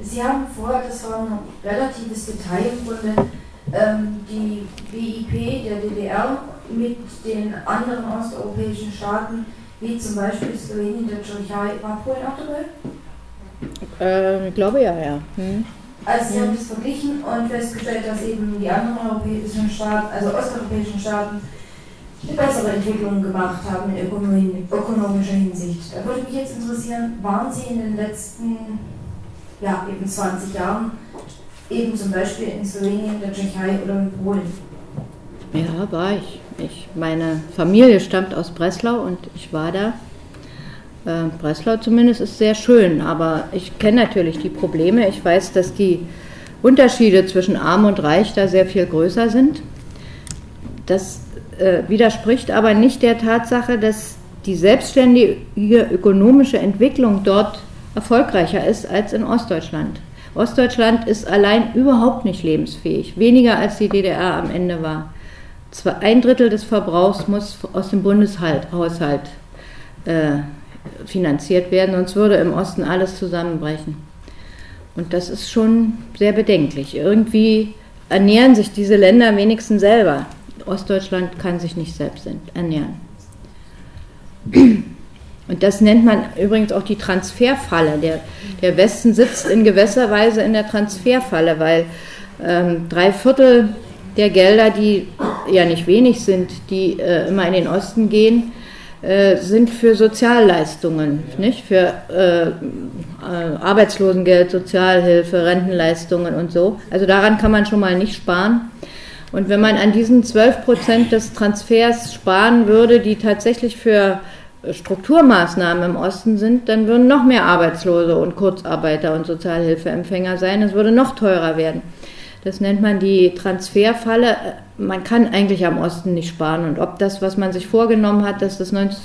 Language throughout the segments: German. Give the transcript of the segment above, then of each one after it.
Sie haben vorher, das war ein relatives Detail im Grunde, die BIP der DDR mit den anderen osteuropäischen Staaten, wie zum Beispiel Slowenien, der Tschechei, war Polen auch dabei? Ich glaube ja. Also Sie haben das verglichen und festgestellt, dass eben die anderen europäischen Staaten, also osteuropäischen Staaten, eine bessere Entwicklung gemacht haben in ökonomischer Hinsicht. Da würde mich jetzt interessieren, waren Sie in den letzten eben 20 Jahren eben zum Beispiel in Slowenien, der Tschechei oder in Polen? Ja, war ich. Meine Familie stammt aus Breslau und ich war da. Breslau zumindest ist sehr schön, aber ich kenne natürlich die Probleme. Ich weiß, dass die Unterschiede zwischen Arm und Reich da sehr viel größer sind. Das widerspricht aber nicht der Tatsache, dass die selbstständige ökonomische Entwicklung dort erfolgreicher ist als in Ostdeutschland. Ostdeutschland ist allein überhaupt nicht lebensfähig, weniger als die DDR am Ende war. Ein Drittel des Verbrauchs muss aus dem Bundeshaushalt finanziert werden, sonst würde im Osten alles zusammenbrechen. Und das ist schon sehr bedenklich. Irgendwie ernähren sich diese Länder wenigstens selber. Ostdeutschland kann sich nicht selbst ernähren. Und das nennt man übrigens auch die Transferfalle. Der Westen sitzt in gewisser Weise in der Transferfalle, weil 3/4 der Gelder, die ja nicht wenig sind, die immer in den Osten gehen, sind für Sozialleistungen, nicht? Für Arbeitslosengeld, Sozialhilfe, Rentenleistungen und so. Also daran kann man schon mal nicht sparen. Und wenn man an diesen 12% des Transfers sparen würde, die tatsächlich für Strukturmaßnahmen im Osten sind, dann würden noch mehr Arbeitslose und Kurzarbeiter und Sozialhilfeempfänger sein. Es würde noch teurer werden. Das nennt man die Transferfalle. Man kann eigentlich am Osten nicht sparen. Und ob das, was man sich vorgenommen hat, dass das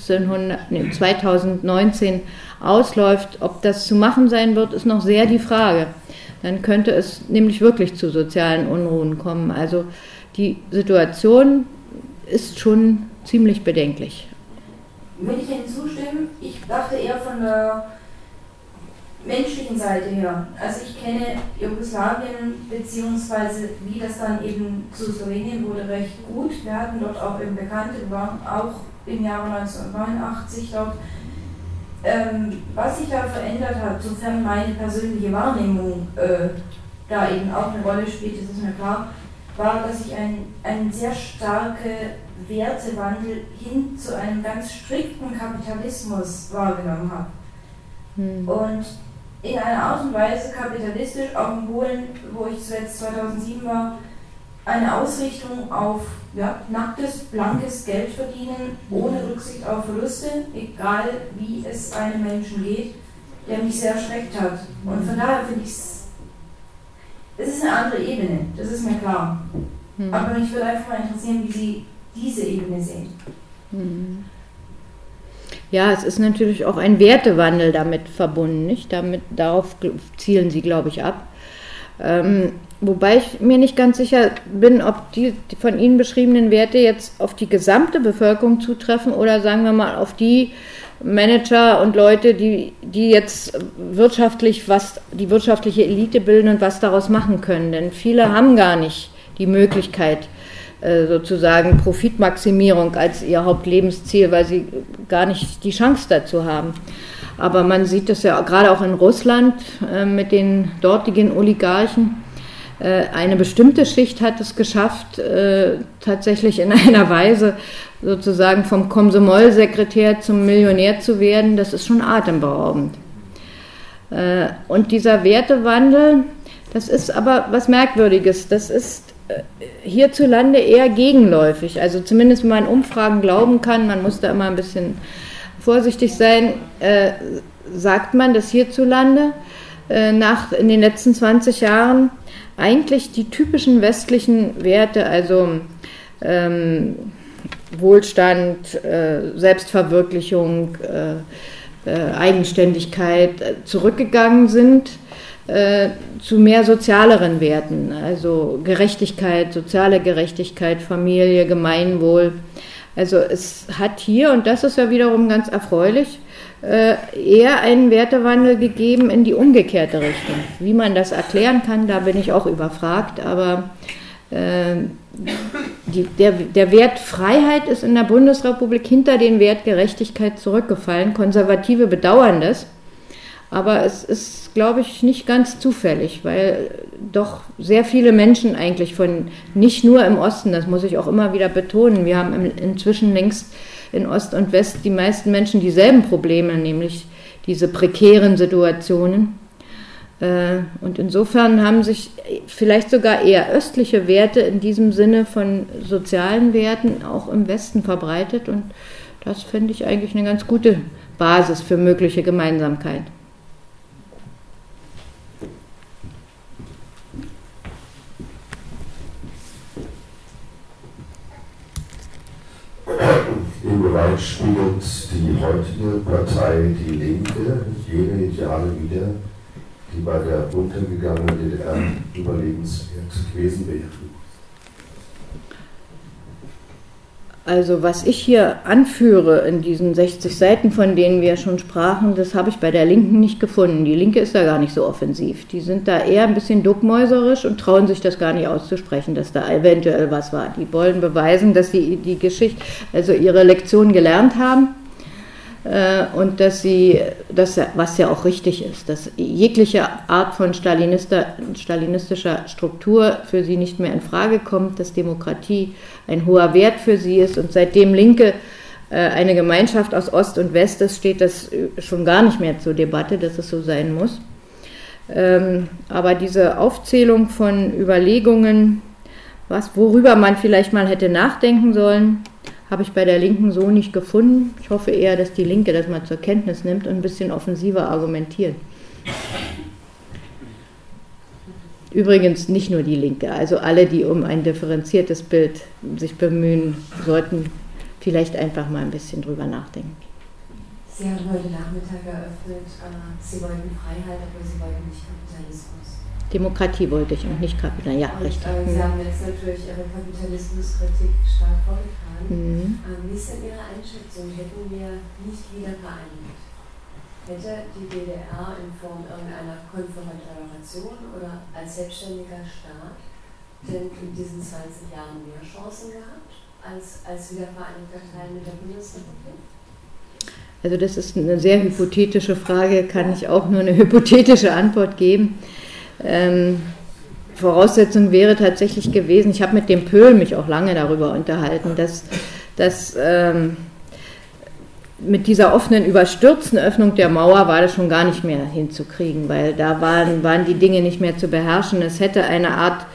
2019 ausläuft, ob das zu machen sein wird, ist noch sehr die Frage. Dann könnte es nämlich wirklich zu sozialen Unruhen kommen. Also die Situation ist schon ziemlich bedenklich. Würde ich Ihnen zustimmen? Ich dachte eher von der menschlichen Seite her. Also ich kenne Jugoslawien beziehungsweise wie das dann eben zu Slowenien wurde recht gut. Wir hatten dort auch eben Bekannte, wir waren auch im Jahre 1989 dort. Was sich da verändert hat, sofern meine persönliche Wahrnehmung da eben auch eine Rolle spielt, das ist mir klar, war, dass ich einen sehr starken Wertewandel hin zu einem ganz strikten Kapitalismus wahrgenommen habe. Und in einer Art und Weise kapitalistisch, auch in Polen, wo ich zuletzt 2007 war, eine Ausrichtung auf nacktes, blankes Geld verdienen, ohne Rücksicht auf Verluste, egal wie es einem Menschen geht, der mich sehr erschreckt hat. Und von daher finde ich es ist eine andere Ebene, das ist mir klar. Aber mich würde einfach mal interessieren, wie Sie diese Ebene sehen. Ja, es ist natürlich auch ein Wertewandel damit verbunden, nicht? Darauf zielen Sie, glaube ich, ab. Wobei ich mir nicht ganz sicher bin, ob die von Ihnen beschriebenen Werte jetzt auf die gesamte Bevölkerung zutreffen oder sagen wir mal auf die Manager und Leute, die jetzt die wirtschaftliche Elite bilden und was daraus machen können. Denn viele haben gar nicht die Möglichkeit, sozusagen Profitmaximierung als ihr Hauptlebensziel, weil sie gar nicht die Chance dazu haben. Aber man sieht das ja gerade auch in Russland mit den dortigen Oligarchen. Eine bestimmte Schicht hat es geschafft, tatsächlich in einer Weise sozusagen vom Komsomol-Sekretär zum Millionär zu werden. Das ist schon atemberaubend. Und dieser Wertewandel, das ist aber was Merkwürdiges. Das ist hierzulande eher gegenläufig. Also zumindest, wenn man Umfragen glauben kann, man muss da immer ein bisschen vorsichtig sein, sagt man, dass hierzulande in den letzten 20 Jahren eigentlich die typischen westlichen Werte, also Wohlstand, Selbstverwirklichung, Eigenständigkeit zurückgegangen sind zu mehr sozialeren Werten, also Gerechtigkeit, soziale Gerechtigkeit, Familie, Gemeinwohl. Also es hat hier, und das ist ja wiederum ganz erfreulich, eher einen Wertewandel gegeben in die umgekehrte Richtung. Wie man das erklären kann, da bin ich auch überfragt, aber der Wert Freiheit ist in der Bundesrepublik hinter den Wert Gerechtigkeit zurückgefallen. Konservative bedauern das, aber es ist, glaube ich, nicht ganz zufällig, weil doch sehr viele Menschen eigentlich nicht nur im Osten, das muss ich auch immer wieder betonen, wir haben inzwischen längst in Ost und West die meisten Menschen dieselben Probleme, nämlich diese prekären Situationen. Und insofern haben sich vielleicht sogar eher östliche Werte in diesem Sinne von sozialen Werten auch im Westen verbreitet. Und das finde ich eigentlich eine ganz gute Basis für mögliche Gemeinsamkeit. Inwieweit spiegelt die heutige Partei Die Linke jene Ideale wider, die bei der untergegangenen DDR überlebenswert gewesen wären? Also was ich hier anführe in diesen 60 Seiten, von denen wir schon sprachen, das habe ich bei der Linken nicht gefunden. Die Linke ist da gar nicht so offensiv. Die sind da eher ein bisschen duckmäuserisch und trauen sich das gar nicht auszusprechen, dass da eventuell was war. Die wollen beweisen, dass sie die Geschichte, also ihre Lektion gelernt haben und dass sie, was ja auch richtig ist, dass jegliche Art von stalinistischer Struktur für sie nicht mehr in Frage kommt, dass Demokratie ein hoher Wert für sie ist und seitdem Linke eine Gemeinschaft aus Ost und West ist, steht das schon gar nicht mehr zur Debatte, dass es so sein muss. Aber diese Aufzählung von Überlegungen, worüber man vielleicht mal hätte nachdenken sollen, habe ich bei der Linken so nicht gefunden. Ich hoffe eher, dass die Linke das mal zur Kenntnis nimmt und ein bisschen offensiver argumentiert. Übrigens nicht nur die Linke, also alle, die um ein differenziertes Bild sich bemühen, sollten vielleicht einfach mal ein bisschen drüber nachdenken. Sie haben heute Nachmittag eröffnet, Sie wollten Freiheit, aber Sie wollten nicht Kapitalismus. Demokratie wollte ich und nicht Kapitalismus, ja, und, richtig. Sie haben jetzt natürlich Ihre Kapitalismuskritik stark vorgetragen. Wie ist denn Ihre Einschätzung? Hätten wir nicht wieder vereinigt? Hätte die DDR in Form irgendeiner Konföderation oder als selbstständiger Staat denn in diesen 20 Jahren mehr Chancen gehabt als wiedervereinigter Teil mit der Bundesrepublik? Also das ist eine sehr hypothetische Frage, kann ich auch nur eine hypothetische Antwort geben. Voraussetzung wäre tatsächlich gewesen, ich habe mit dem Pöhl mich auch lange darüber unterhalten, dass mit dieser offenen, überstürzten Öffnung der Mauer war das schon gar nicht mehr hinzukriegen, weil da waren die Dinge nicht mehr zu beherrschen. Es hätte eine Art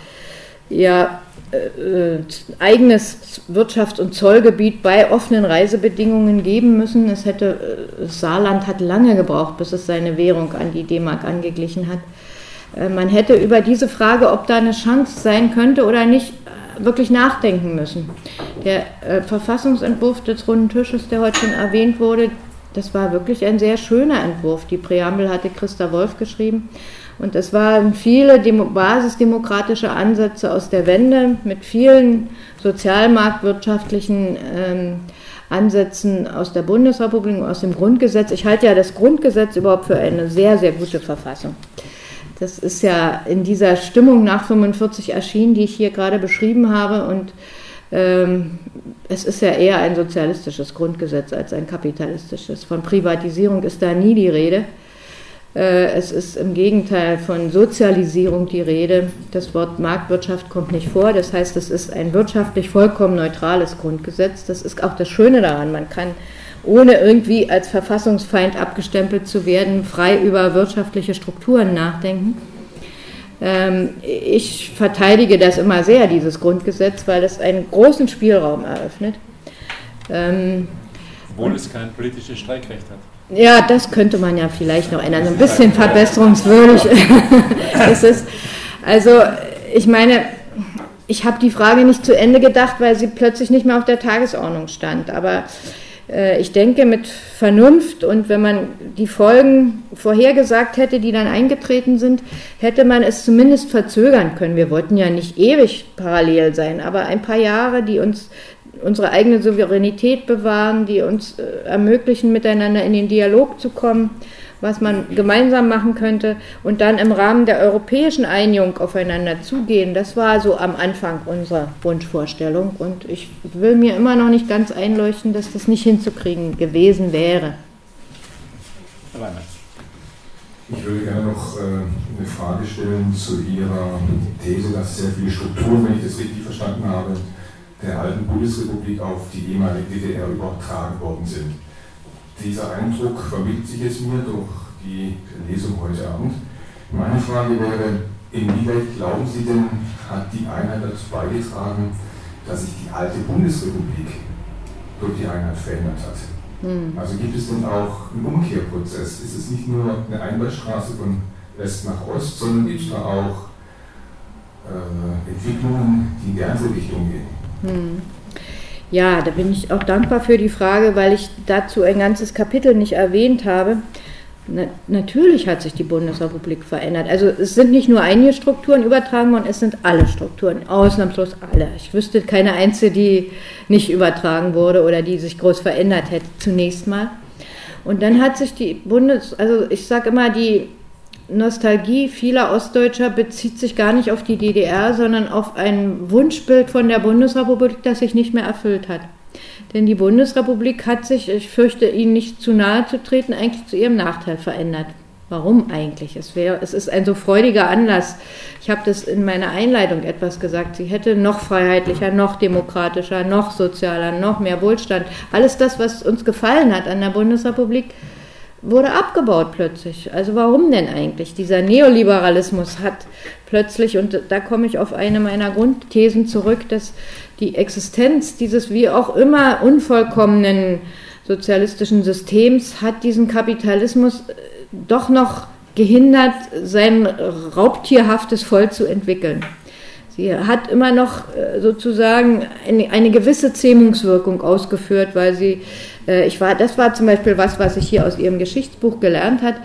eigenes Wirtschafts- und Zollgebiet bei offenen Reisebedingungen geben müssen. Das Saarland hat lange gebraucht, bis es seine Währung an die D-Mark angeglichen hat. Man hätte über diese Frage, ob da eine Chance sein könnte oder nicht, wirklich nachdenken müssen. Der Verfassungsentwurf des Runden Tisches, der heute schon erwähnt wurde, das war wirklich ein sehr schöner Entwurf. Die Präambel hatte Christa Wolf geschrieben und es waren viele basisdemokratische Ansätze aus der Wende mit vielen sozialmarktwirtschaftlichen Ansätzen aus der Bundesrepublik und aus dem Grundgesetz. Ich halte ja das Grundgesetz überhaupt für eine sehr, sehr gute Verfassung. Das ist ja in dieser Stimmung nach 1945 erschienen, die ich hier gerade beschrieben habe. Und es ist ja eher ein sozialistisches Grundgesetz als ein kapitalistisches. Von Privatisierung ist da nie die Rede. Es ist im Gegenteil von Sozialisierung die Rede. Das Wort Marktwirtschaft kommt nicht vor. Das heißt, es ist ein wirtschaftlich vollkommen neutrales Grundgesetz. Das ist auch das Schöne daran. Man kann, ohne irgendwie als Verfassungsfeind abgestempelt zu werden, frei über wirtschaftliche Strukturen nachdenken. Ich verteidige das immer sehr, dieses Grundgesetz, weil es einen großen Spielraum eröffnet. Obwohl es kein politisches Streikrecht hat. Ja, das könnte man ja vielleicht noch ändern, so ein bisschen verbesserungswürdig. Das ist, also, ich meine, ich habe die Frage nicht zu Ende gedacht, weil sie plötzlich nicht mehr auf der Tagesordnung stand, aber ich denke, mit Vernunft und wenn man die Folgen vorhergesagt hätte, die dann eingetreten sind, hätte man es zumindest verzögern können. Wir wollten ja nicht ewig parallel sein, aber ein paar Jahre, die uns unsere eigene Souveränität bewahren, die uns ermöglichen, miteinander in den Dialog zu kommen, was man gemeinsam machen könnte und dann im Rahmen der europäischen Einigung aufeinander zugehen. Das war so am Anfang unserer Wunschvorstellung und ich will mir immer noch nicht ganz einleuchten, dass das nicht hinzukriegen gewesen wäre. Ich würde gerne noch eine Frage stellen zu Ihrer These, dass sehr viele Strukturen, wenn ich das richtig verstanden habe, der alten Bundesrepublik auf die ehemalige DDR übertragen worden sind. Dieser Eindruck vermittelt sich es mir durch die Lesung heute Abend. Meine Frage wäre, inwieweit glauben Sie denn, hat die Einheit dazu beigetragen, dass sich die alte Bundesrepublik durch die Einheit verändert hat? Also gibt es denn auch einen Umkehrprozess? Ist es nicht nur eine Einbahnstraße von West nach Ost, sondern gibt es da auch Entwicklungen, die in die andere Richtung gehen? Ja, da bin ich auch dankbar für die Frage, weil ich dazu ein ganzes Kapitel nicht erwähnt habe. Natürlich hat sich die Bundesrepublik verändert. Also es sind nicht nur einige Strukturen übertragen worden, es sind alle Strukturen, ausnahmslos alle. Ich wüsste keine einzige, die nicht übertragen wurde oder die sich groß verändert hätte, zunächst mal. Und dann hat sich also ich sage immer, die Nostalgie vieler Ostdeutscher bezieht sich gar nicht auf die DDR, sondern auf ein Wunschbild von der Bundesrepublik, das sich nicht mehr erfüllt hat. Denn die Bundesrepublik hat sich, ich fürchte, Ihnen nicht zu nahe zu treten, eigentlich zu ihrem Nachteil verändert. Warum eigentlich? Es ist ein so freudiger Anlass. Ich habe das in meiner Einleitung etwas gesagt. Sie hätte noch freiheitlicher, noch demokratischer, noch sozialer, noch mehr Wohlstand. Alles das, was uns gefallen hat an der Bundesrepublik, wurde abgebaut plötzlich. Also warum denn eigentlich? Dieser Neoliberalismus hat plötzlich, und da komme ich auf eine meiner Grundthesen zurück, dass die Existenz dieses wie auch immer unvollkommenen sozialistischen Systems hat diesen Kapitalismus doch noch gehindert, sein raubtierhaftes Voll zu entwickeln. Sie hat immer noch sozusagen eine gewisse Zähmungswirkung ausgeführt, weil sie, das war zum Beispiel was ich hier aus ihrem Geschichtsbuch gelernt habe.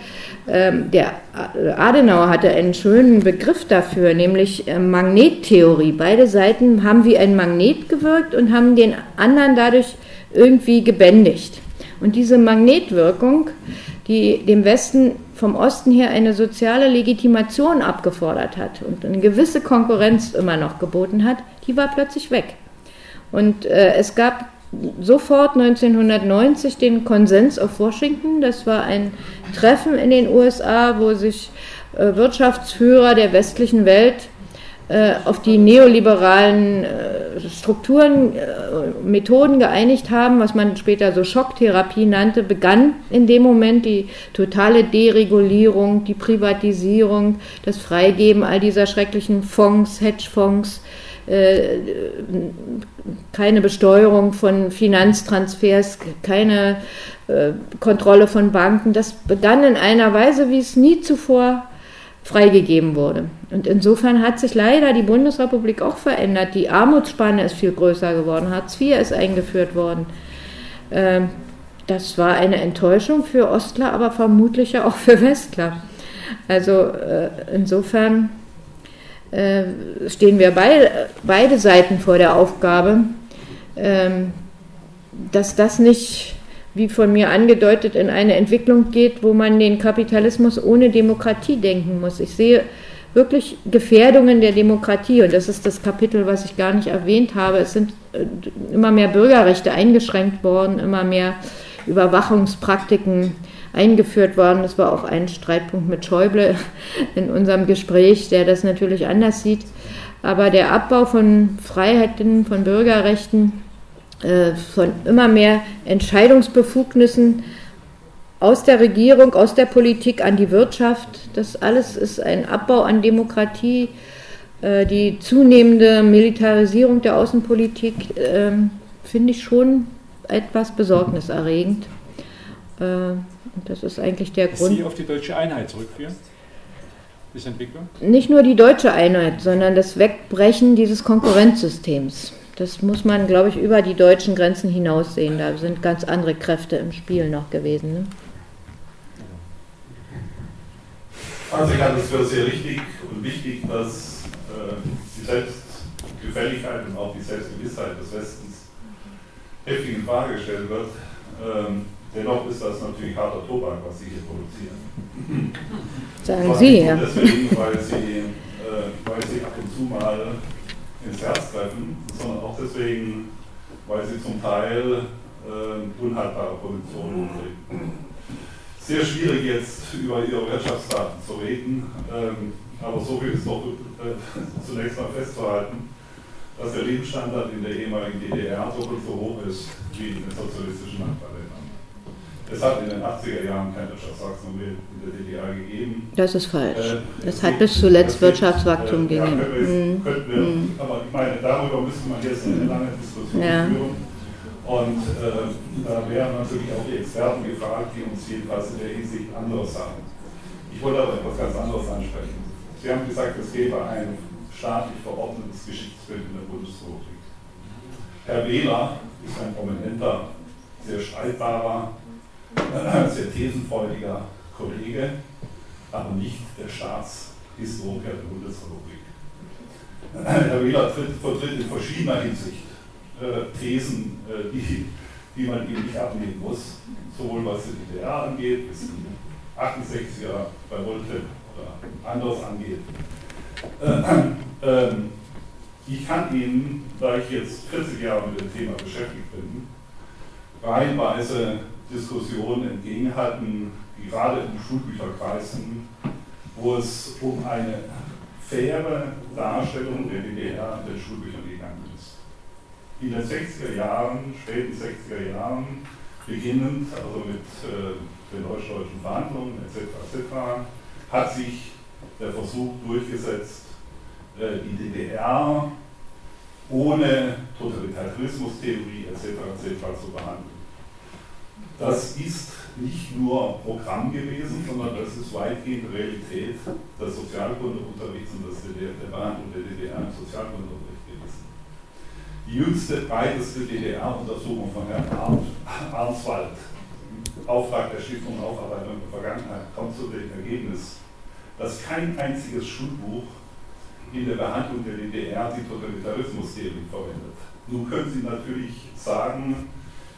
Der Adenauer hatte einen schönen Begriff dafür, nämlich Magnettheorie. Beide Seiten haben wie ein Magnet gewirkt und haben den anderen dadurch irgendwie gebändigt. Und diese Magnetwirkung, die dem Westen vom Osten her eine soziale Legitimation abgefordert hat und eine gewisse Konkurrenz immer noch geboten hat, die war plötzlich weg. Und es gab sofort 1990 den Konsens auf Washington. Das war ein Treffen in den USA, wo sich Wirtschaftsführer der westlichen Welt auf die neoliberalen Strukturen, Methoden geeinigt haben, was man später so Schocktherapie nannte, begann in dem Moment die totale Deregulierung, die Privatisierung, das Freigeben all dieser schrecklichen Fonds, Hedgefonds, keine Besteuerung von Finanztransfers, keine Kontrolle von Banken. Das begann in einer Weise, wie es nie zuvor freigegeben wurde. Und insofern hat sich leider die Bundesrepublik auch verändert. Die Armutsspanne ist viel größer geworden, Hartz IV ist eingeführt worden. Das war eine Enttäuschung für Ostler, aber vermutlich ja auch für Westler. Also insofern stehen wir beide Seiten vor der Aufgabe, dass das nicht, wie von mir angedeutet, in eine Entwicklung geht, wo man den Kapitalismus ohne Demokratie denken muss. Ich sehe wirklich Gefährdungen der Demokratie, und das ist das Kapitel, was ich gar nicht erwähnt habe. Es sind immer mehr Bürgerrechte eingeschränkt worden, immer mehr Überwachungspraktiken eingeführt worden. Das war auch ein Streitpunkt mit Schäuble in unserem Gespräch, der das natürlich anders sieht. Aber der Abbau von Freiheiten, von Bürgerrechten, von immer mehr Entscheidungsbefugnissen aus der Regierung, aus der Politik an die Wirtschaft, das alles ist ein Abbau an Demokratie. Die zunehmende Militarisierung der Außenpolitik finde ich schon etwas besorgniserregend. Und das ist eigentlich der Grund. Sie auf die deutsche Einheit zurückführen, diese Entwicklung? Nicht nur die deutsche Einheit, sondern das Wegbrechen dieses Konkurrenzsystems. Das muss man, glaube ich, über die deutschen Grenzen hinaus sehen. Da sind ganz andere Kräfte im Spiel noch gewesen. Ne? Also ich halte es für sehr richtig und wichtig, dass die Selbstgefälligkeit und auch die Selbstgewissheit des Westens heftig in Frage gestellt wird. Dennoch ist das natürlich harter Tobak, was Sie hier produzieren. Sagen Sie, ja. Deswegen, weil Sie ab und zu mal ins Herz treffen, sondern auch deswegen, weil Sie zum Teil unhaltbare Positionen vertreten. Sehr schwierig jetzt über Ihre Wirtschaftsdaten zu reden, aber so viel ist doch zunächst mal festzuhalten, dass der Lebensstandard in der ehemaligen DDR so hoch ist wie in den sozialistischen Nachbarländern. Es hat in den 80er Jahren kein Wirtschaftswachstum mehr in der DDR gegeben. Das ist falsch. Es hat bis zuletzt Wirtschaftswachstum gegeben. Aber ich meine, darüber müsste man jetzt eine lange Diskussion führen. Und da wären natürlich auch die Experten gefragt, die uns jedenfalls in der Hinsicht anderes sagen. Ich wollte aber etwas ganz anderes ansprechen. Sie haben gesagt, es gäbe ein staatlich verordnetes Geschichtsbild in der Bundesrepublik. Herr Wähler ist ein prominenter, sehr streitbarer, sehr thesenfreudiger Kollege, aber nicht der Staatshistoriker der Bundesrepublik. Herr Wähler vertritt in verschiedener Hinsicht Thesen, die man ihm nicht abnehmen muss, sowohl was die DDR angeht, bis die 68er bei Wolte oder anderes angeht. Ich kann Ihnen, da ich jetzt 40 Jahre mit dem Thema beschäftigt bin, reihenweise Diskussionen entgegenhalten, gerade in Schulbücherkreisen, wo es um eine faire Darstellung der DDR in den Schulbüchern gegangen ist. In den 60er Jahren, späten 60er Jahren, beginnend also mit den deutsch-deutschen Verhandlungen etc., hat sich der Versuch durchgesetzt, die DDR ohne Totalitarismustheorie etc. zu behandeln. Das ist nicht nur Programm gewesen, sondern das ist weitgehend Realität des Sozialkundeunterrichts und der Behandlung der DDR im Sozialkundeunterricht gewesen. Die jüngste, breiteste DDR-Untersuchung von Herrn Arnswald, Auftrag der Stiftung Aufarbeitung der Vergangenheit, kommt zu dem Ergebnis, dass kein einziges Schulbuch in der Behandlung der DDR die Totalitarismustheorie verwendet. Nun können Sie natürlich sagen,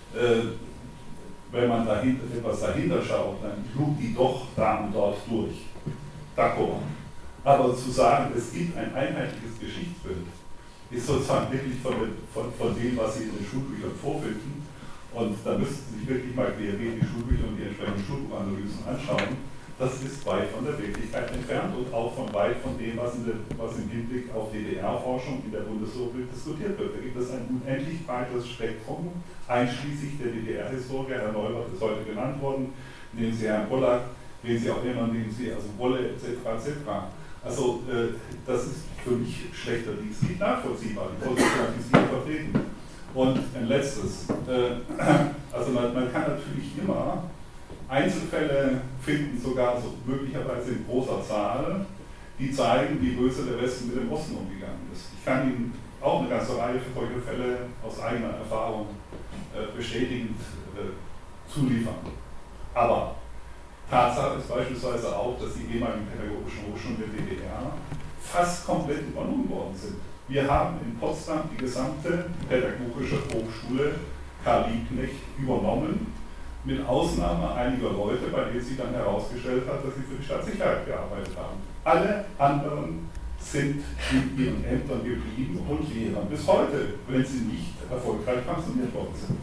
wenn man etwas dahinter schaut, dann schlug die doch da und dort durch. D'accord. Aber zu sagen, es gibt ein einheitliches Geschichtsbild, ist sozusagen wirklich von dem, was Sie in den Schulbüchern vorfinden. Und da müssten Sie sich wirklich mal querbeet die Schulbücher und die entsprechenden Schulbuchanalysen anschauen. Das ist weit von der Wirklichkeit entfernt und auch weit von dem, was im Hinblick auf DDR-Forschung in der Bundesrepublik diskutiert wird. Da gibt es ein unendlich breites Spektrum, einschließlich der DDR-Historiker. Herr Neubert ist heute genannt worden, nehmen Sie Herrn Pollack, wen Sie auch immer, nehmen Sie also Wolle etc. Also das ist für mich schlechterdings nicht nachvollziehbar, die Position, die Sie hier vertreten. Und ein letztes, also man kann natürlich immer Einzelfälle finden, sogar so möglicherweise in großer Zahl, die zeigen, wie böse der Westen mit dem Osten umgegangen ist. Ich kann Ihnen auch eine ganze Reihe von solchen Fälle aus eigener Erfahrung bestätigend zuliefern. Aber Tatsache ist beispielsweise auch, dass die ehemaligen pädagogischen Hochschulen der DDR fast komplett übernommen worden sind. Wir haben in Potsdam die gesamte pädagogische Hochschule Karl Liebknecht übernommen, mit Ausnahme einiger Leute, bei denen sich dann herausgestellt hat, dass sie für die Staatssicherheit gearbeitet haben. Alle anderen sind in ihren Ämtern geblieben und lehren bis heute, wenn sie nicht erfolgreich pensioniert worden sind.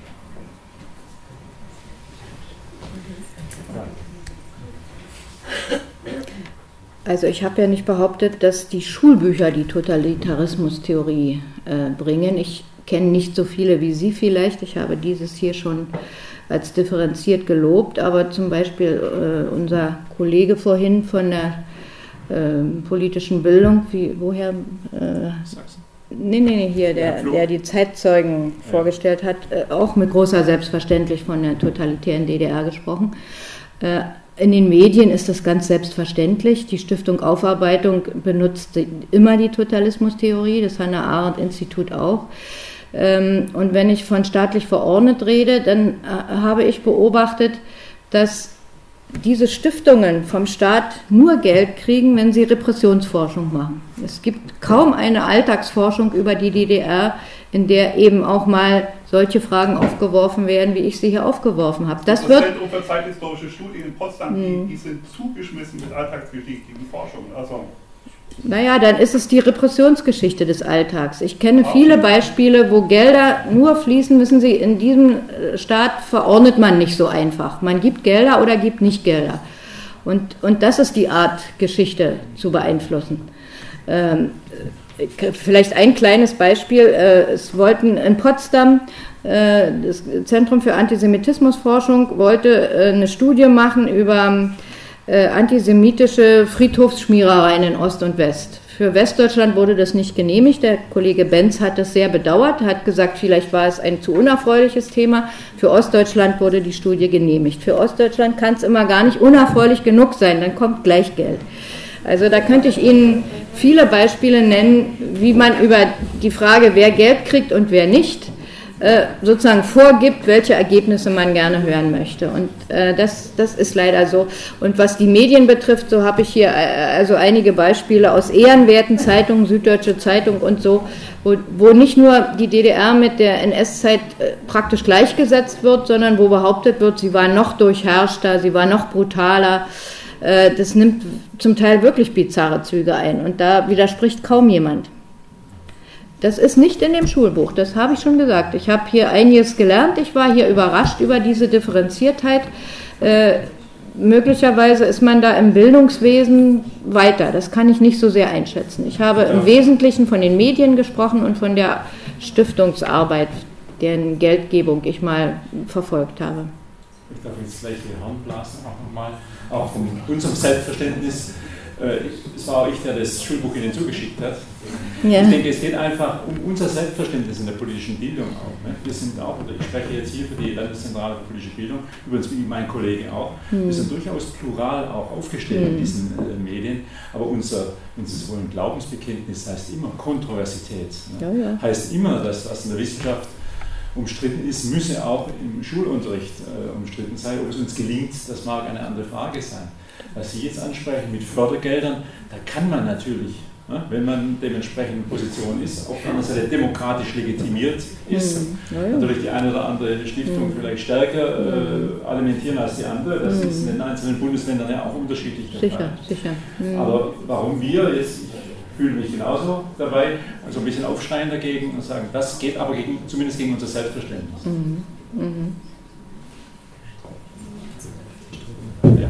Also ich habe ja nicht behauptet, dass die Schulbücher die Totalitarismustheorie bringen. Ich kenne nicht so viele wie Sie vielleicht. Ich habe dieses hier schon als differenziert gelobt, aber zum Beispiel unser Kollege vorhin von der politischen Bildung, woher? Sachsen. Nee, hier, der die Zeitzeugen vorgestellt hat, auch mit großer Selbstverständlichkeit von der totalitären DDR gesprochen. In den Medien ist das ganz selbstverständlich. Die Stiftung Aufarbeitung benutzt immer die Totalismustheorie, das Hannah-Arendt-Institut auch. Und wenn ich von staatlich verordnet rede, dann habe ich beobachtet, dass diese Stiftungen vom Staat nur Geld kriegen, wenn sie Repressionsforschung machen. Es gibt kaum eine Alltagsforschung über die DDR, in der eben auch mal solche Fragen aufgeworfen werden, wie ich sie hier aufgeworfen habe. Das Zentrum für zeithistorische Studien in Potsdam, die sind zugeschmissen mit alltagsgeschichtlichen Forschungen. Also naja, dann ist es die Repressionsgeschichte des Alltags. Ich kenne viele Beispiele, wo Gelder nur fließen, wissen Sie, in diesem Staat verordnet man nicht so einfach. Man gibt Gelder oder gibt nicht Gelder. Und das ist die Art, Geschichte zu beeinflussen. Vielleicht ein kleines Beispiel. Es wollten in Potsdam, das Zentrum für Antisemitismusforschung wollte eine Studie machen über antisemitische Friedhofsschmierereien in Ost und West. Für Westdeutschland wurde das nicht genehmigt. Der Kollege Benz hat das sehr bedauert, hat gesagt, vielleicht war es ein zu unerfreuliches Thema. Für Ostdeutschland wurde die Studie genehmigt. Für Ostdeutschland kann es immer gar nicht unerfreulich genug sein, dann kommt gleich Geld. Also da könnte ich Ihnen viele Beispiele nennen, wie man über die Frage, wer Geld kriegt und wer nicht, sozusagen vorgibt, welche Ergebnisse man gerne hören möchte. Und das ist leider so. Und was die Medien betrifft, so habe ich hier also einige Beispiele aus ehrenwerten Zeitungen, Süddeutsche Zeitung und so, wo nicht nur die DDR mit der NS-Zeit praktisch gleichgesetzt wird, sondern wo behauptet wird, sie war noch durchherrschter, sie war noch brutaler. Das nimmt zum Teil wirklich bizarre Züge ein und da widerspricht kaum jemand. Das ist nicht in dem Schulbuch, das habe ich schon gesagt. Ich habe hier einiges gelernt, ich war hier überrascht über diese Differenziertheit. Möglicherweise ist man da im Bildungswesen weiter, das kann ich nicht so sehr einschätzen. Ich habe im Wesentlichen von den Medien gesprochen und von der Stiftungsarbeit, deren Geldgebung ich mal verfolgt habe. Ich darf jetzt gleich die Hand blasen, auch nochmal, auch von unserem Selbstverständnis. Es war auch ich, der das Schulbuch Ihnen zugeschickt hat. Ja. Ich denke, es geht einfach um unser Selbstverständnis in der politischen Bildung auch. Ne? Wir sind auch, oder ich spreche jetzt hier für die Landeszentrale für politische Bildung, übrigens wie mein Kollege auch, wir sind durchaus plural auch aufgestellt in diesen Medien, aber unser Glaubensbekenntnis heißt immer Kontroversität. Ne? Ja. Heißt immer, dass was in der Wissenschaft umstritten ist, müsse auch im Schulunterricht umstritten sein. Ob es uns gelingt, das mag eine andere Frage sein. Was Sie jetzt ansprechen mit Fördergeldern, da kann man natürlich, wenn man dementsprechend in Position ist, auf der anderen Seite demokratisch legitimiert ist, natürlich die eine oder andere Stiftung vielleicht stärker alimentieren als die andere. Das ist in den einzelnen Bundesländern ja auch unterschiedlich der Fall. Sicher. Aber warum wir jetzt, ich fühle mich genauso dabei, also ein bisschen aufschreien dagegen und sagen, das geht aber zumindest gegen unser Selbstverständnis. Ja.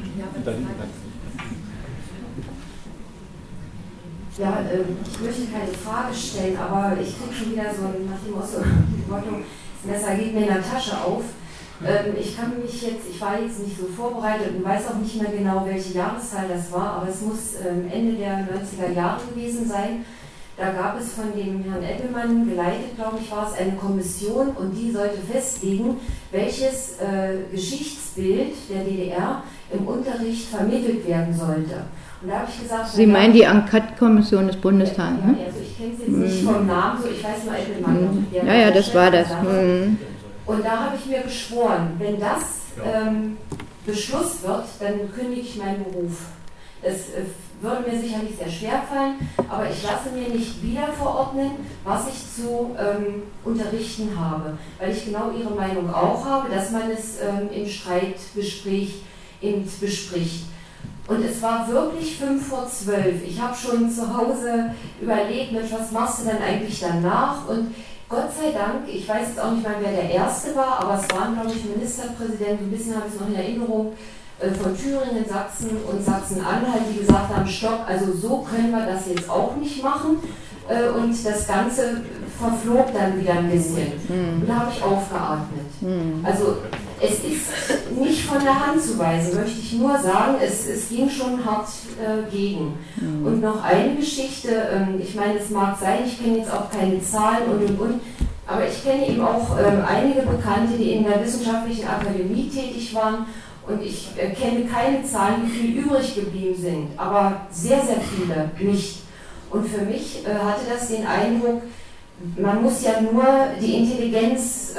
Ja, ich möchte keine Frage stellen, aber ich kriege schon wieder so nach dem Motto, das Messer geht mir in der Tasche auf. Ich war jetzt nicht so vorbereitet und weiß auch nicht mehr genau, welche Jahreszahl das war, aber es muss Ende der 90er Jahre gewesen sein. Da gab es von dem Herrn Eppelmann geleitet, glaube ich, war es eine Kommission und die sollte festlegen, welches Geschichtsbild der DDR im Unterricht vermittelt werden sollte. Und da habe ich gesagt... Sie meinen die Enquete-Kommission des Bundestags, ne? Ja, also ich kenne es jetzt nicht vom Namen, so ich weiß nur Eppelmann. Ja, das war das. Und da habe ich mir geschworen, wenn das Beschluss wird, dann kündige ich meinen Beruf. Das würde mir sicherlich sehr schwer fallen, aber ich lasse mir nicht wieder verordnen, was ich zu unterrichten habe, weil ich genau Ihre Meinung auch habe, dass man es im Streitgespräch eben bespricht. Und es war wirklich 11:55. Ich habe schon zu Hause überlegt, Mensch, was machst du denn eigentlich danach? Und Gott sei Dank, ich weiß jetzt auch nicht mal, wer der Erste war, aber es waren, glaube ich, Ministerpräsidenten, ein bisschen habe ich es noch in Erinnerung, von Thüringen, Sachsen und Sachsen-Anhalt, die gesagt haben, stopp, also so können wir das jetzt auch nicht machen. Und das Ganze verflog dann wieder ein bisschen. Und da habe ich aufgeatmet. Also es ist nicht von der Hand zu weisen, möchte ich nur sagen, es ging schon hart gegen. Und noch eine Geschichte, ich meine, es mag sein, ich kenne jetzt auch keine Zahlen und, aber ich kenne eben auch einige Bekannte, die in der Wissenschaftlichen Akademie tätig waren. Und ich kenne keine Zahlen, wie viel übrig geblieben sind, aber sehr, sehr viele nicht. Und für mich hatte das den Eindruck, man muss ja nur die Intelligenz,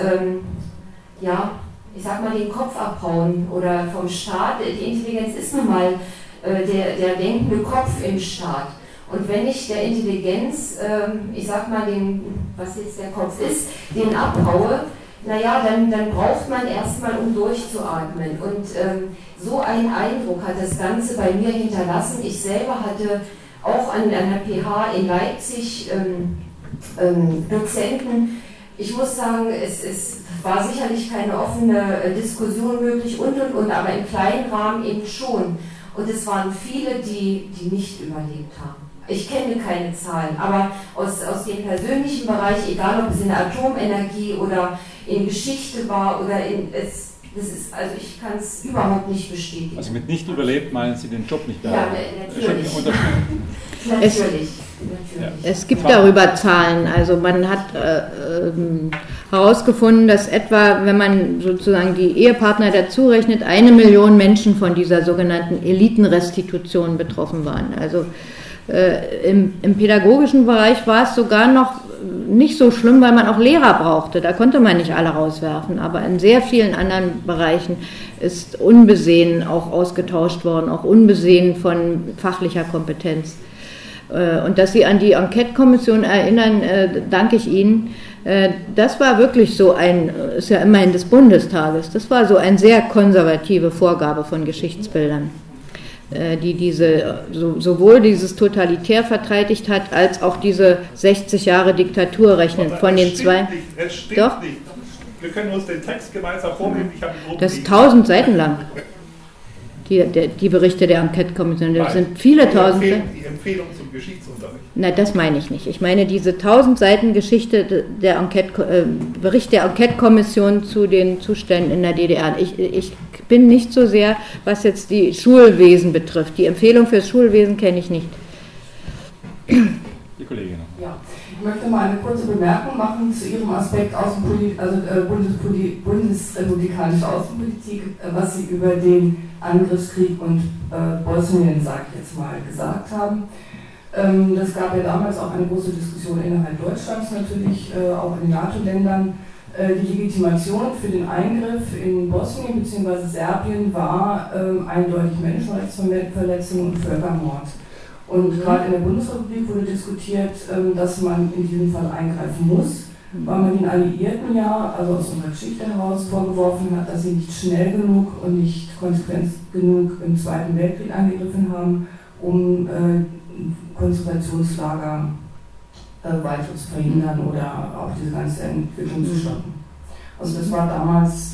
ich sag mal, den Kopf abhauen oder vom Staat. Die Intelligenz ist nun mal der denkende Kopf im Staat. Und wenn ich der Intelligenz, ich sag mal, was jetzt der Kopf ist, den abbaue, naja, dann braucht man erstmal, um durchzuatmen. Und so einen Eindruck hat das Ganze bei mir hinterlassen. Ich selber hatte auch an einer PH in Leipzig Dozenten. Ich muss sagen, es war sicherlich keine offene Diskussion möglich aber im kleinen Rahmen eben schon. Und es waren viele, die nicht überlebt haben. Ich kenne keine Zahlen, aber aus dem persönlichen Bereich, egal ob es in der Atomenergie oder in Geschichte war oder also ich kann es überhaupt nicht bestätigen. Also mit nicht überlebt meinen Sie den Job nicht behalten? Ja, natürlich. Es gibt darüber Zahlen. Also man hat herausgefunden, dass etwa, wenn man sozusagen die Ehepartner dazu rechnet, 1 Million Menschen von dieser sogenannten Elitenrestitution betroffen waren. Also im pädagogischen Bereich war es sogar noch nicht so schlimm, weil man auch Lehrer brauchte. Da konnte man nicht alle rauswerfen. Aber in sehr vielen anderen Bereichen ist unbesehen auch ausgetauscht worden, auch unbesehen von fachlicher Kompetenz. Und dass Sie an die Enquete-Kommission erinnern, danke ich Ihnen. Das war wirklich so ist ja immerhin des Bundestages, das war so eine sehr konservative Vorgabe von Geschichtsbildern, die sowohl dieses Totalitär verteidigt hat, als auch diese 60 Jahre Diktatur rechnet. Von den zwei. Es stimmt nicht. Wir können uns den Text gemeinsam vornehmen. Das ist 1000 Seiten lang. Die Berichte der Enquete-Kommission, das sind viele tausend Seiten. Die Empfehlung zum Geschichtsunterricht. Nein, das meine ich nicht. Ich meine diese 1000 Seiten Geschichte Bericht der Enquete-Kommission zu den Zuständen in der DDR. Ich bin nicht so sehr, was jetzt die Schulwesen betrifft. Die Empfehlung fürs Schulwesen kenne ich nicht. Die Kollegin. Ja, ich möchte mal eine kurze Bemerkung machen zu Ihrem Aspekt bundesrepublikanische Außenpolitik, was Sie über den Angriffskrieg und Bosnien, sage ich jetzt mal, gesagt haben. Das gab ja damals auch eine große Diskussion innerhalb Deutschlands natürlich, auch in den NATO-Ländern. Die Legitimation für den Eingriff in Bosnien bzw. Serbien war eindeutig Menschenrechtsverletzung und Völkermord. Und gerade in der Bundesrepublik wurde diskutiert, dass man in diesem Fall eingreifen muss, weil man den Alliierten ja, also aus unserer Geschichte heraus, vorgeworfen hat, dass sie nicht schnell genug und nicht konsequent genug im Zweiten Weltkrieg angegriffen haben, um Konzentrationslager weiter zu verhindern oder auch diese ganze Entwicklung zu stoppen. Also das war damals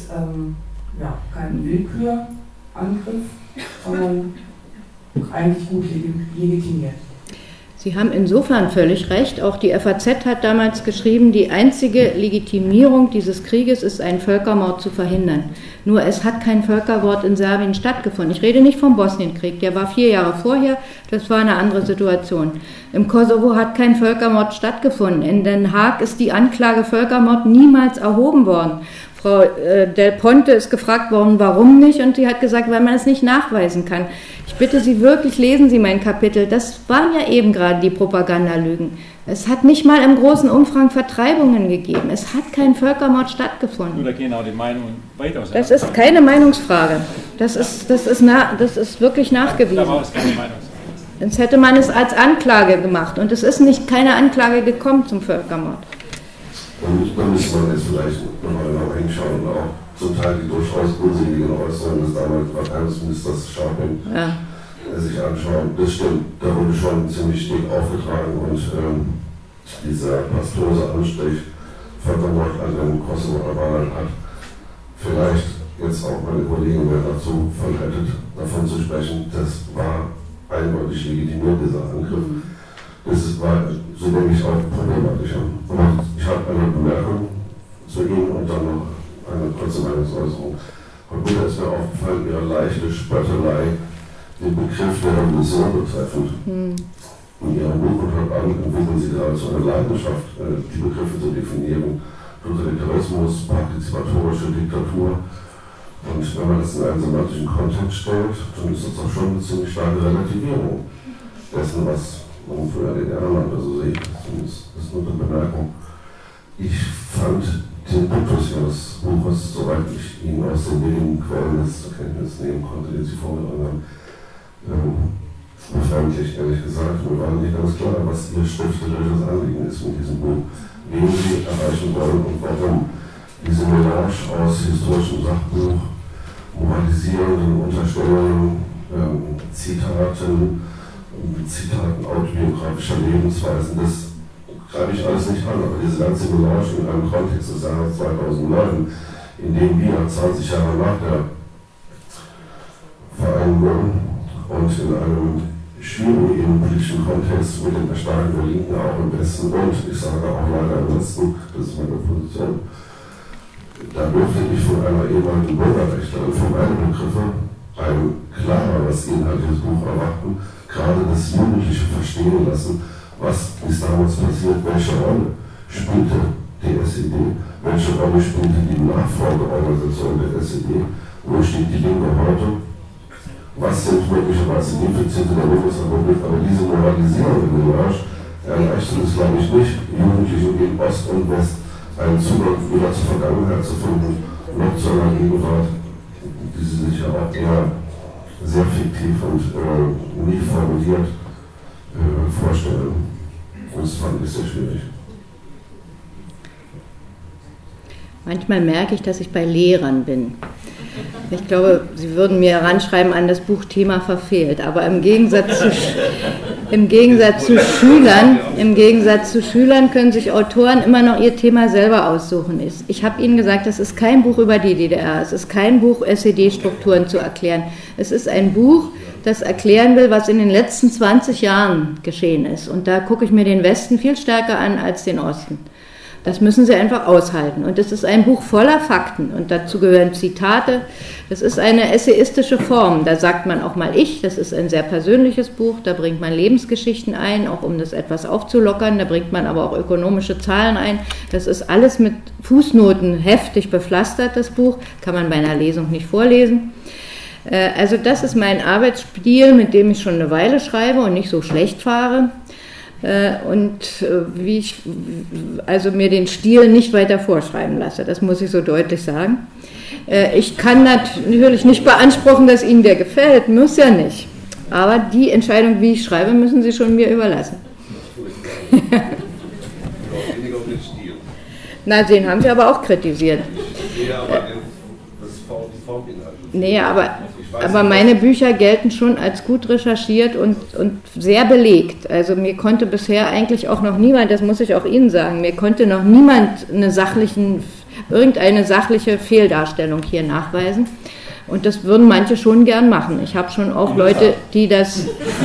kein Willkürangriff, sondern eigentlich gut legitimiert. Sie haben insofern völlig recht. Auch die FAZ hat damals geschrieben, die einzige Legitimierung dieses Krieges ist, einen Völkermord zu verhindern. Nur es hat kein Völkermord in Serbien stattgefunden. Ich rede nicht vom Bosnienkrieg, der war 4 Jahre vorher, das war eine andere Situation. Im Kosovo hat kein Völkermord stattgefunden. In Den Haag ist die Anklage Völkermord niemals erhoben worden. Frau Del Ponte ist gefragt worden, warum nicht, und sie hat gesagt, weil man es nicht nachweisen kann. Ich bitte Sie wirklich, lesen Sie mein Kapitel. Das waren ja eben gerade die Propagandalügen. Es hat nicht mal im großen Umfang Vertreibungen gegeben. Es hat kein Völkermord stattgefunden. Nur da gehen auch die Meinungen weiter auseinander. Das ist keine Meinungsfrage. Das ist wirklich nachgewiesen. Da war es keine Meinungsfrage. Sonst hätte man es als Anklage gemacht. Und es ist nicht keine Anklage gekommen zum Völkermord. Und da müsste man jetzt vielleicht nochmal genau hinschauen und auch zum Teil die durchaus unsinnigen Äußerungen des damaligen Verteidigungsministers Scharping sich anschauen. Das stimmt, da wurde schon ziemlich dick aufgetragen und dieser pastose Anstrich Völkermord an den Kosovo-Albanern hat vielleicht jetzt auch meine Kollegen mehr dazu verleitet, davon zu sprechen, das war eindeutig legitimiert, dieser Angriff. Das war, so denke ich, auch problematischer. Und ich habe eine Bemerkung zu Ihnen und dann noch eine kurze Meinungsäußerung. Frau Buller, ist mir aufgefallen, Ihre leichte Spöttelei den Begriff der Revolution betreffend. In Ihrem Buch und entwickeln Sie gerade so eine Leidenschaft, die Begriffe zu definieren. Totalitarismus, partizipatorische Diktatur. Und wenn man das in einen semantischen Kontext stellt, dann ist das auch schon eine ziemlich starke Relativierung dessen, was man früher den Irland so sieht. Das ist nur eine Bemerkung. Ich fand den Duktus Ihres Buches, soweit ich ihn aus den wenigen Quellen zur Kenntnis nehmen konnte, die Sie vorgetragen haben, befremdlich, ehrlich gesagt. Mir war nicht ganz klar, was Ihr schriftstellerisches Anliegen ist mit diesem Buch. Wen Sie erreichen wollen und warum. Diese Melange aus historischem Sachbuch, moralisierenden Unterstellungen, Zitaten autobiografischer Lebensweisen, das greife ich alles nicht an. Aber diese ganze Melange in einem Kontext des Jahres 2009, in dem wir 20 Jahre nach der Vereinigung und in einem schwierigen innenpolitischen Kontext mit dem Erstarken der Linken auch im Westen und ich sage auch leider im Westen, das ist meine Position, da durfte ich von einer ehemaligen Bürgerrechtlerin für meine Begriffe ein klareres inhaltliches Buch erwarten, gerade das Jugendliche verstehen lassen, was ist damals passiert, welche Rolle spielte die SED, welche Rolle spielte die Nachfolgeorganisation der SED, wo steht die Linke heute, was sind möglicherweise Defizite der Bundesrepublik, aber diese moralisierende Melange erleichtert es, glaube ich, nicht, Jugendlichen in Ost und West einen Zugang wieder zur Vergangenheit zu finden, noch zu einer Gegenwart, die sie sich ja auch eher sehr fiktiv und nie formuliert vorstellen. Und das fand ich sehr schwierig. Manchmal merke ich, dass ich bei Lehrern bin. Ich glaube, Sie würden mir heranschreiben an das Buch Thema verfehlt, aber im Gegensatz zu Schülern können sich Autoren immer noch ihr Thema selber aussuchen. Ich habe Ihnen gesagt, es ist kein Buch über die DDR, es ist kein Buch, SED-Strukturen zu erklären. Es ist ein Buch, das erklären will, was in den letzten 20 Jahren geschehen ist. Und da gucke ich mir den Westen viel stärker an als den Osten. Das müssen Sie einfach aushalten. Und es ist ein Buch voller Fakten und dazu gehören Zitate. Das ist eine essayistische Form. Da sagt man auch mal ich, das ist ein sehr persönliches Buch, da bringt man Lebensgeschichten ein, auch um das etwas aufzulockern. Da bringt man aber auch ökonomische Zahlen ein. Das ist alles mit Fußnoten heftig bepflastert, das Buch. Kann man bei einer Lesung nicht vorlesen. Also das ist mein Arbeitsstil, mit dem ich schon eine Weile schreibe und nicht so schlecht fahre. Und wie ich also mir den Stil nicht weiter vorschreiben lasse, das muss ich so deutlich sagen. Ich kann natürlich nicht beanspruchen, dass Ihnen der gefällt, muss ja nicht. Aber die Entscheidung, wie ich schreibe, müssen Sie schon mir überlassen. Na, den haben Sie aber auch kritisiert. Nee, aber meine Bücher gelten schon als gut recherchiert und sehr belegt. Also mir konnte bisher eigentlich auch noch niemand, das muss ich auch Ihnen sagen, mir konnte noch niemand irgendeine sachliche Fehldarstellung hier nachweisen. Und das würden manche schon gern machen. Ich habe schon auch Leute, die das...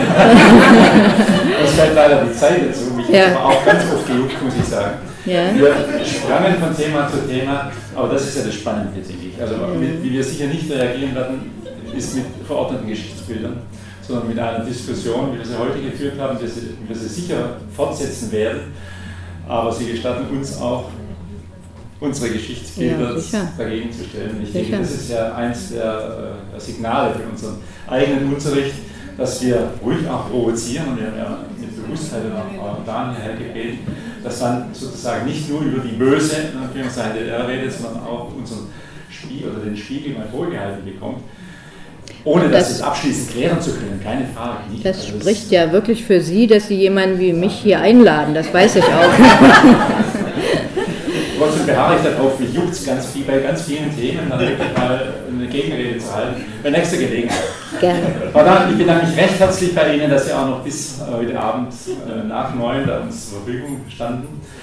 Es fällt leider die Zeit dazu. Mich ist aber auch ganz oft gejuckt, muss ich sagen. Ja. Wir sprangen von Thema zu Thema, aber das ist ja das Spannende, denke ich. Also wie wir sicher nicht reagieren werden, ist mit verordneten Geschichtsbildern, sondern mit einer Diskussion, wie wir sie heute geführt haben, wie wir sie sicher fortsetzen werden. Aber Sie gestatten uns auch, unsere Geschichtsbilder dagegen zu stellen. Ich denke, das ist ja eins der Signale für unseren eigenen Unterricht, dass wir ruhig auch provozieren, und wir haben ja mit Bewusstheit auch Daniel hergebeten, dass dann sozusagen nicht nur über die böse DDR redet, sondern auch unseren Spiegel oder den Spiegel mal vorgehalten bekommt, ohne das abschließend klären zu können, keine Frage. Nicht. Das also spricht ja wirklich für Sie, dass Sie jemanden wie mich hier einladen, das weiß ich auch. Trotzdem beharre ich darauf, mich juckt es bei ganz vielen Themen, dann wirklich mal eine Gegenrede zu halten, bei nächster Gelegenheit. Gerne. Aber ich bedanke mich recht herzlich bei Ihnen, dass Sie auch noch bis heute Abend nach 9 da uns zur Verfügung standen.